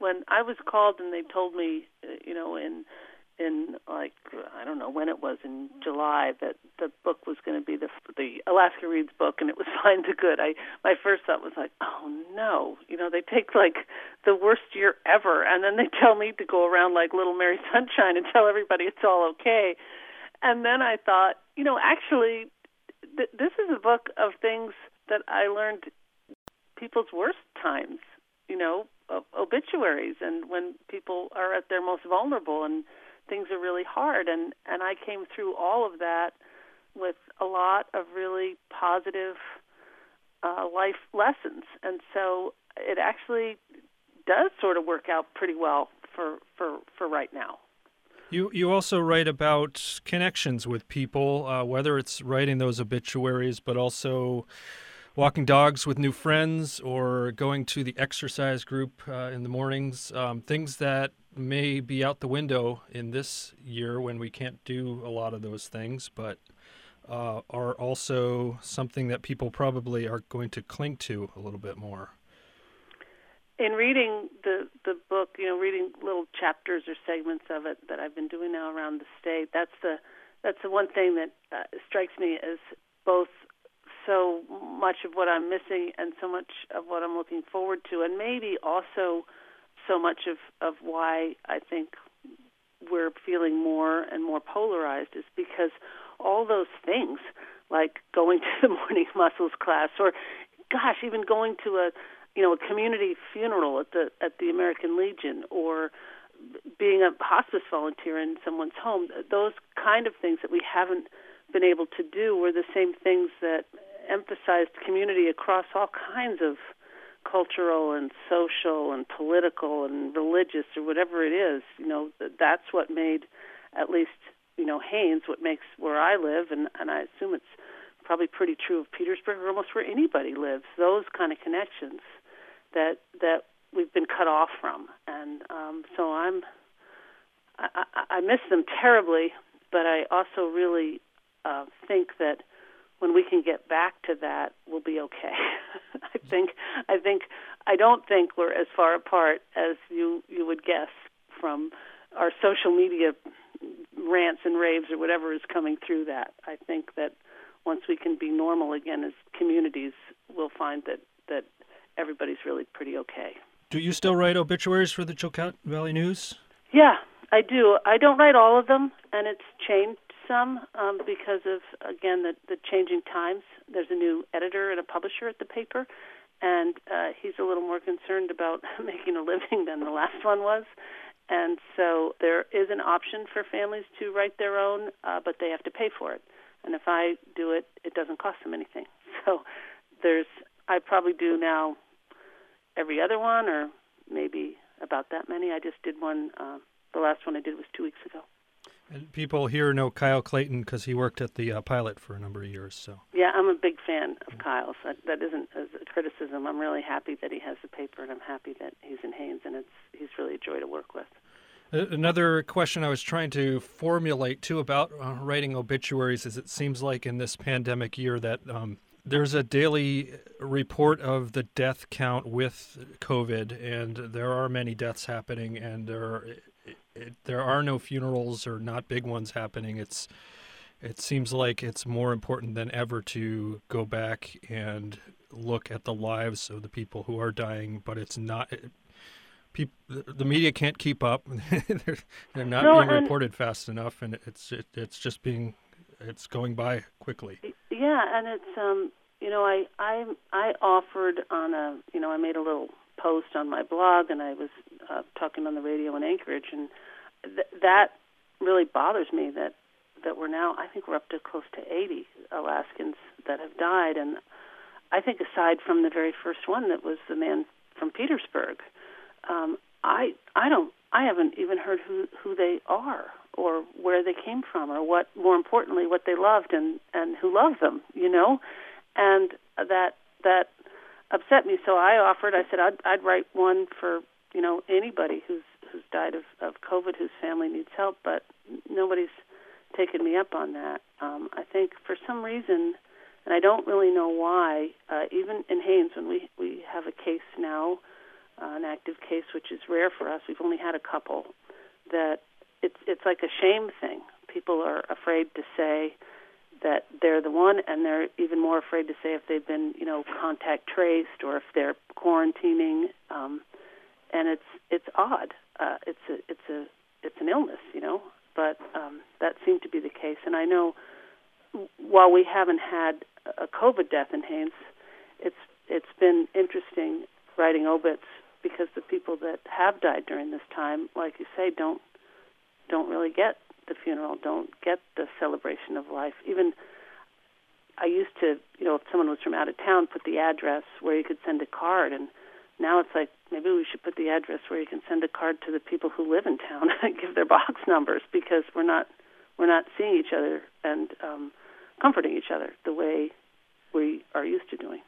when I was called and they told me, in like, I don't know when it was, in July, that the book was going to be the Alaska Reads book, and it was Fine to Good, my first thought was like, oh no, they take like the worst year ever, and then they tell me to go around like Little Mary Sunshine and tell everybody it's all okay. And then I thought, actually, this is a book of things that I learned people's worst times, of obituaries, and when people are at their most vulnerable and things are really hard. And I came through all of that with a lot of really positive life lessons. And so it actually does sort of work out pretty well for right now. You also write about connections with people, whether it's writing those obituaries, but also walking dogs with new friends or going to the exercise group in the mornings, things that may be out the window in this year when we can't do a lot of those things, but are also something that people probably are going to cling to a little bit more. In reading the book, reading little chapters or segments of it that I've been doing now around the state, that's the one thing that strikes me as both so much of what I'm missing and so much of what I'm looking forward to, and maybe also so much of why I think we're feeling more and more polarized is because all those things, like going to the morning muscles class, or gosh, even going to a community funeral at the American Legion, or being a hospice volunteer in someone's home, those kind of things that we haven't been able to do were the same things that emphasized community across all kinds of cultural and social and political and religious or whatever it is. That's what made, at least, Haines, what makes where I live, and I assume it's probably pretty true of Petersburg or almost where anybody lives, those kind of connections that we've been cut off from. And so I miss them terribly, but I also really think that when we can get back to that, we'll be okay. I don't think we're as far apart as you would guess from our social media rants and raves or whatever is coming through that. I think that once we can be normal again as communities, we'll find that everybody's really pretty okay. Do you still write obituaries for the Chilkat Valley News? Yeah, I do. I don't write all of them, and it's changed some because of, again, the changing times. There's a new editor and a publisher at the paper, and he's a little more concerned about making a living than the last one was. And so there is an option for families to write their own, but they have to pay for it. And if I do it, it doesn't cost them anything. So I probably do now every other one, or maybe about that many. I just did one. The last one I did was 2 weeks ago. And people here know Kyle Clayton because he worked at the Pilot for a number of years. So yeah, I'm a big fan of Kyle's. That isn't as a criticism. I'm really happy that he has the paper, and I'm happy that he's in Haines, and he's really a joy to work with. Another question I was trying to formulate, too, about writing obituaries is it seems like in this pandemic year that there's a daily report of the death count with COVID, and there are many deaths happening, and there are no funerals or not big ones happening. It seems like it's more important than ever to go back and look at the lives of the people who are dying, but it's not... The media can't keep up. They're not being reported fast enough, and it's going by quickly. Yeah, and it's I offered on I made a little post on my blog, and I was talking on the radio in Anchorage, and that really bothers me that we're now, I think we're up to close to 80 Alaskans that have died, and I think aside from the very first one that was the man from Petersburg, I haven't even heard who they are or where they came from or what, more importantly, what they loved and who loved them, and that upset me. So I said I'd write one for, anybody who's died of COVID whose family needs help, but nobody's taken me up on that. I think for some reason, and I don't really know why, even in Haines, when we have a case now an active case, which is rare for us. We've only had a couple. That it's like a shame thing. People are afraid to say that they're the one, and they're even more afraid to say if they've been, contact traced or if they're quarantining. And it's odd. It's an illness, but that seemed to be the case. And I know while we haven't had a COVID death in Haines, it's been interesting writing obits because the people that have died during this time, like you say, don't really get the funeral, don't get the celebration of life. Even I used to, if someone was from out of town, put the address where you could send a card, and now it's like maybe we should put the address where you can send a card to the people who live in town and give their box numbers, because we're not seeing each other and comforting each other the way we are used to doing.